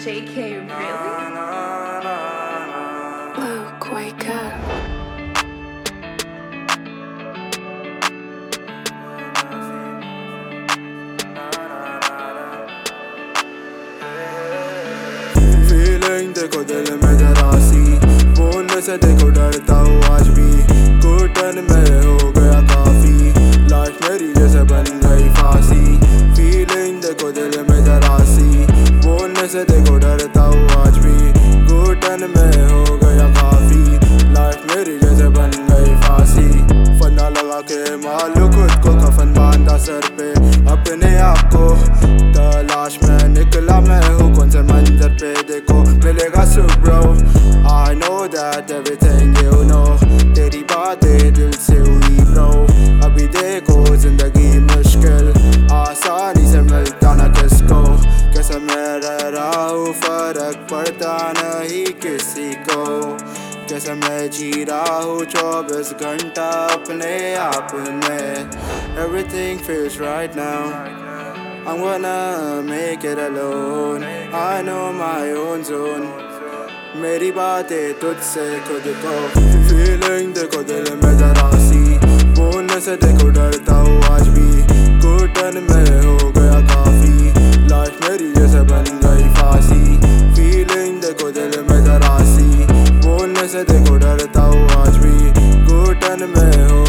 JK, really? Luke, wake up. Feeling देखो दिल में जरा सी, बोलने से देखो डरता हूँ आज भी। घुटन में हो गया काफी, लाइफ मेरी जैसे बन गई फांसी। फीलिंग देखो दिल में जरा सी, बोलने से देखो डरता हूँ आज भी। घुटन में हो गया काफी, लाइफ मेरी जैसे बन गई फांसी। फंदा लगा के मालूम खुद को कफन बांधा सर पे, अपने आप को तलाश में निकला मैं हूँ। कौन से मंजर पे देखो मिलेगा सुख bro. I know that everything you know, तेरी बातें दिल से हुई ब्रो। अभी देखो जिंदगी मुश्किल, आसानी से मिलता ना किसको। कैसे मैं रह रहा हूँ फर्क पड़ता नहीं किसी को। कैसे मैं जी रहा हूँ 24 घंटा अपने आप में। Everything feels right now, I'm gonna make it alone. I know my own zone, मेरी बातें तुझसे खुद को। फीलिंग देखो दिल में जरा सी, बोलने से देखो डरता हूँ आज भी। घुटन में हो गया काफी, लाइफ मेरी जैसे बन गई फांसी। फीलिंग देखो दिल में जरा सी, बोलने से देखो डरता हूँ आज भी। घुटन में हो